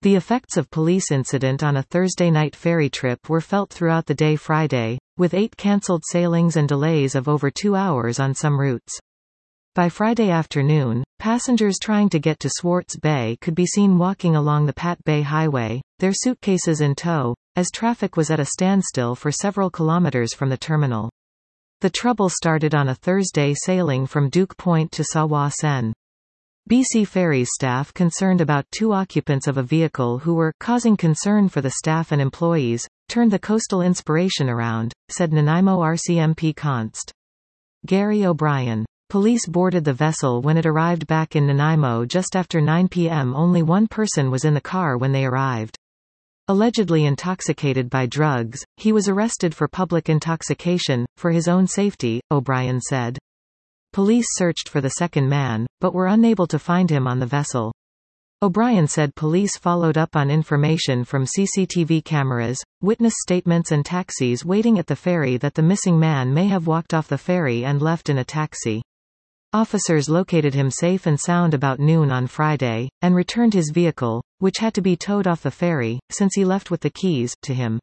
The effects of police incident on a Thursday night ferry trip were felt throughout the day Friday, with 8 cancelled sailings and delays of over 2 hours on some routes. By Friday afternoon, passengers trying to get to Swartz Bay could be seen walking along the Pat Bay Highway, their suitcases in tow, as traffic was at a standstill for several kilometers from the terminal. The trouble started on a Thursday sailing from Duke Point to Sawa Sen. BC Ferries staff concerned about 2 occupants of a vehicle who were causing concern for the staff and employees, turned the Coastal Inspiration around, said Nanaimo RCMP Const. Gary O'Brien. Police boarded the vessel when it arrived back in Nanaimo just after 9 p.m. Only one person was in the car when they arrived. Allegedly intoxicated by drugs, he was arrested for public intoxication, for his own safety, O'Brien said. Police searched for the second man, but were unable to find him on the vessel. O'Brien said police followed up on information from CCTV cameras, witness statements and taxis waiting at the ferry that the missing man may have walked off the ferry and left in a taxi. Officers located him safe and sound about noon on Friday, and returned his vehicle, which had to be towed off the ferry, since he left with the keys, to him.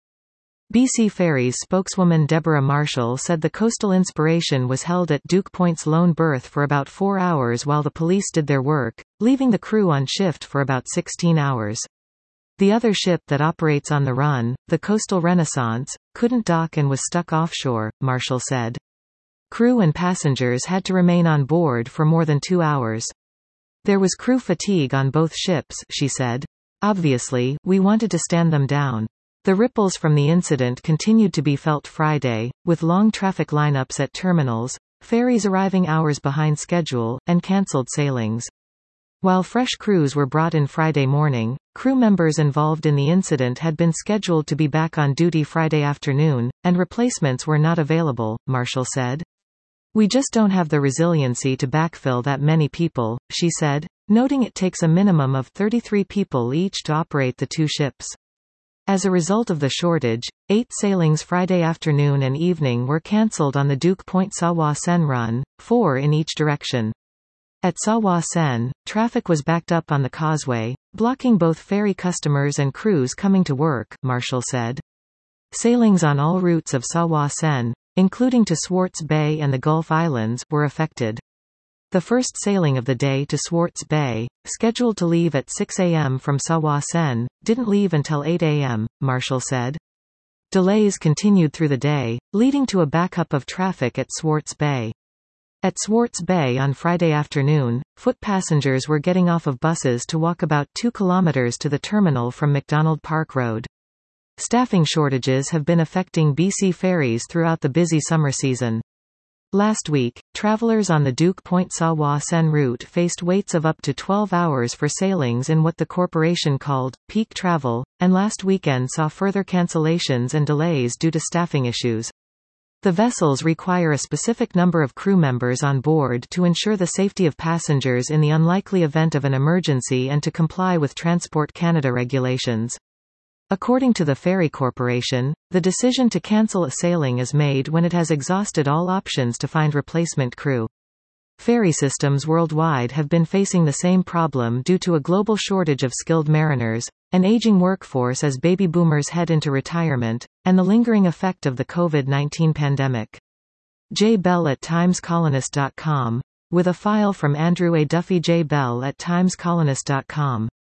BC Ferries spokeswoman Deborah Marshall said the Coastal Inspiration was held at Duke Point's lone berth for about 4 hours while the police did their work, leaving the crew on shift for about 16 hours. The other ship that operates on the run, the Coastal Renaissance, couldn't dock and was stuck offshore, Marshall said. Crew and passengers had to remain on board for more than 2 hours. There was crew fatigue on both ships, she said. Obviously, we wanted to stand them down. The ripples from the incident continued to be felt Friday, with long traffic lineups at terminals, ferries arriving hours behind schedule, and cancelled sailings. While fresh crews were brought in Friday morning, crew members involved in the incident had been scheduled to be back on duty Friday afternoon, and replacements were not available, Marshall said. We just don't have the resiliency to backfill that many people, she said, noting it takes a minimum of 33 people each to operate the 2 ships. As a result of the shortage, 8 sailings Friday afternoon and evening were cancelled on the Duke Point Sawa Sen run, 4 in each direction. At Sawa Sen, traffic was backed up on the causeway, blocking both ferry customers and crews coming to work, Marshall said. Sailings on all routes of Sawa Sen, including to Swartz Bay and the Gulf Islands, were affected. The first sailing of the day to Swartz Bay, scheduled to leave at 6 a.m. from Sawa Sen, didn't leave until 8 a.m., Marshall said. Delays continued through the day, leading to a backup of traffic at Swartz Bay. At Swartz Bay on Friday afternoon, foot passengers were getting off of buses to walk about 2 kilometers to the terminal from McDonald Park Road. Staffing shortages have been affecting BC Ferries throughout the busy summer season. Last week, travelers on the Duke Point Sawa Sen route faced waits of up to 12 hours for sailings in what the corporation called peak travel, and last weekend saw further cancellations and delays due to staffing issues. The vessels require a specific number of crew members on board to ensure the safety of passengers in the unlikely event of an emergency and to comply with Transport Canada regulations. According to the Ferry Corporation, the decision to cancel a sailing is made when it has exhausted all options to find replacement crew. Ferry systems worldwide have been facing the same problem due to a global shortage of skilled mariners, an aging workforce as baby boomers head into retirement, and the lingering effect of the COVID-19 pandemic. J. Bell at timescolonist.com. With a file from Andrew A. Duffy. J. Bell at timescolonist.com.